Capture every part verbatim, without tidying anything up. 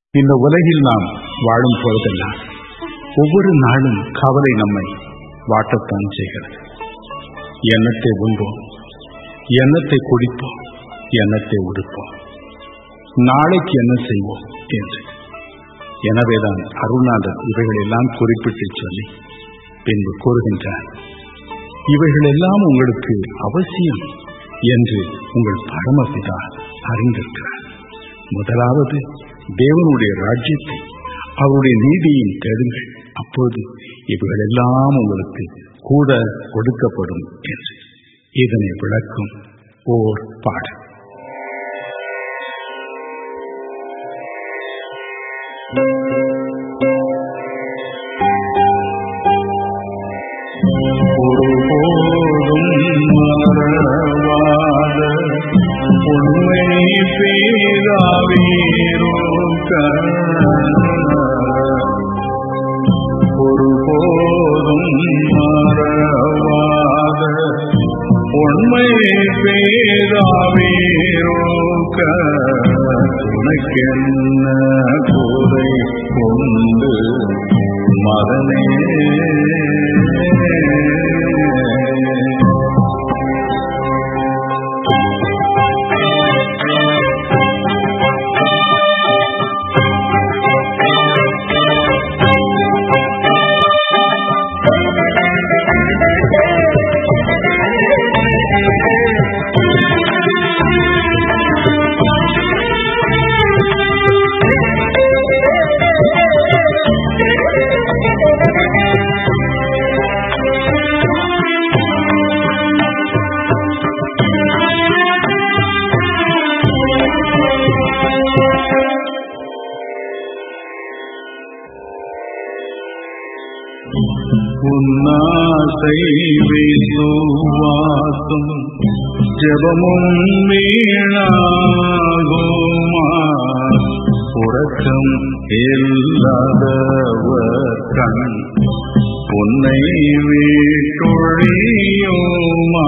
இந்த உலகில் நாம் வாழும் பொழுதெல்லாம் ஒவ்வொரு நாளும் கவலை நம்மை வாட்டத்தான் செய்கிறது. எண்ணத்தை உண்போம், எண்ணத்தை குடிப்போம், எண்ணத்தை உடுப்போம், நாளைக்கு என்ன செய்வோம் என்று. எனவேதான் அருள்நாதர் இவைகளெல்லாம் குறிப்பிட்டு சொல்லி பின்பு கூறுகின்றார், இவைகளெல்லாம் உங்களுக்கு அவசியம் என்று உங்கள் பரமபிதா அறிந்திருக்கிறார். முதலாவது தேவனுடைய ராஜ்யத்தை, அவருடைய நீதியையும் தேடுங்கள், அப்போது இவைகளெல்லாம் உங்களுக்கு கூட கொடுக்கப்படும் என்று இதனை விளக்கும் ஓர் பாடல். ஒருபோதும் மறவாத உண்மை பேராவீரோக்க, ஒருபோதும் மறவாத உண்மை பேராவீரோக்க, உனக்கென்ன குறை கொண்டு மகனே. உன்னாசை விசுவாசம் ஜெபமும் வீணாகுமா, உறக்கம் இல்லாதவர் கண் உன்னை வீட்டொழியுமா.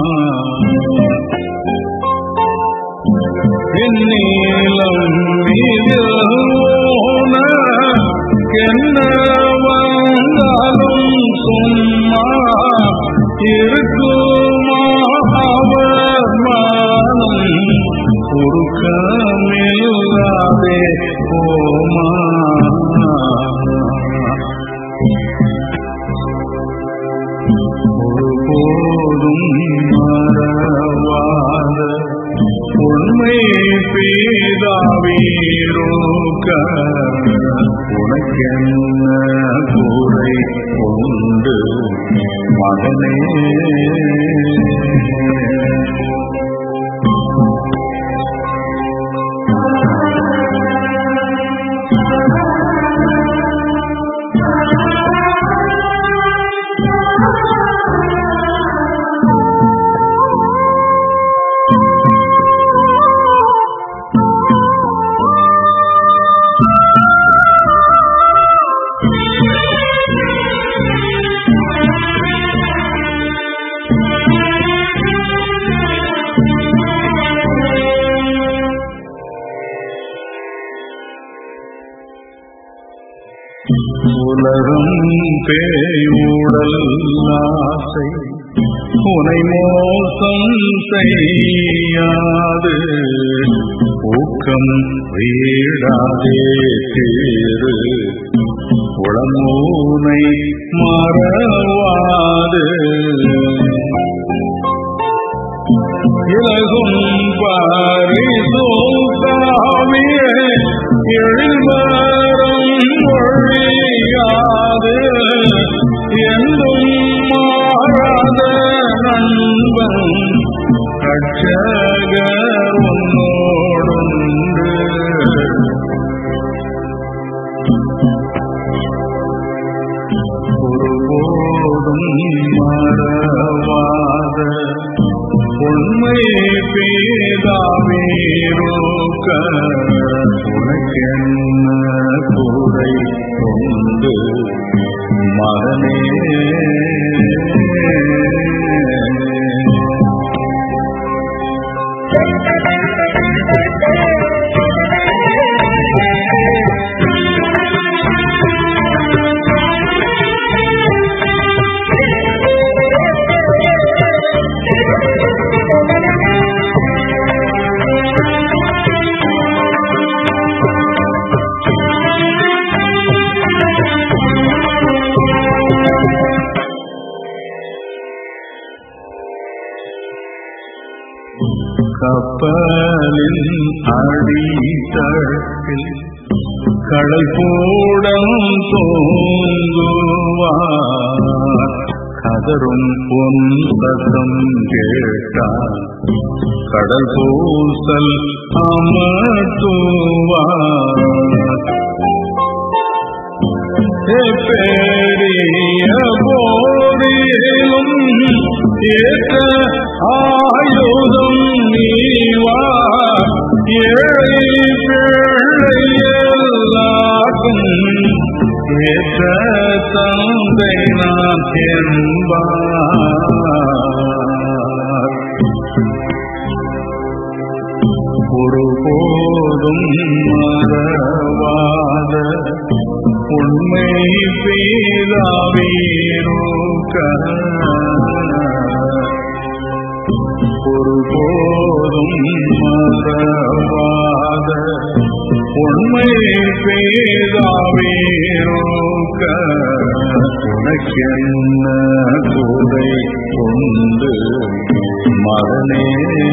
என்னிலம் இது என்ன வந்தாலும் சும்மா இருக்குமா அவர் மானம், உருக்கமில்லாதே போமா. ஒருபோதும் மறவாத உண்மை பேதாவீரோக்க, உனக்கென்ன குறை கொண்டு மகனே. உலகம் பேயுடல் ஆசை உனை மோசம் செய்யாது, ஊக்கம் வீடாதே தீரு உளமூனை மறவாது. இலகும் பரிசோதாவியே எழுவரும் ஒழியாது, என்றும் மாறாத நண்பன் ரட்சகர் உன்னோடுண்டு. ஒருபோதும் மறவாத உண்மை பேதாவீரோக்க, உனக்கென்ன அடித்தட்டில் கடல் கூடம் தோங்குவார் கதரும் பொன் சத்தம் கேட்டார் கடல் பூசல் அமர்த்துவார் பெரிய போரிலும் ஏற்ற ஆயுதம் நீவா ஏழை பிள்ளையெல்லாக்கும் ஏற்ற தந்தை நான் என்பார் ஒருபோதும் மறவாத உண்மை பிதாவீருக்க ஒருபோதும் மறவாத உண்மை பிதாவீருக்க உனக்கென்ன குறை கொண்டு மகனே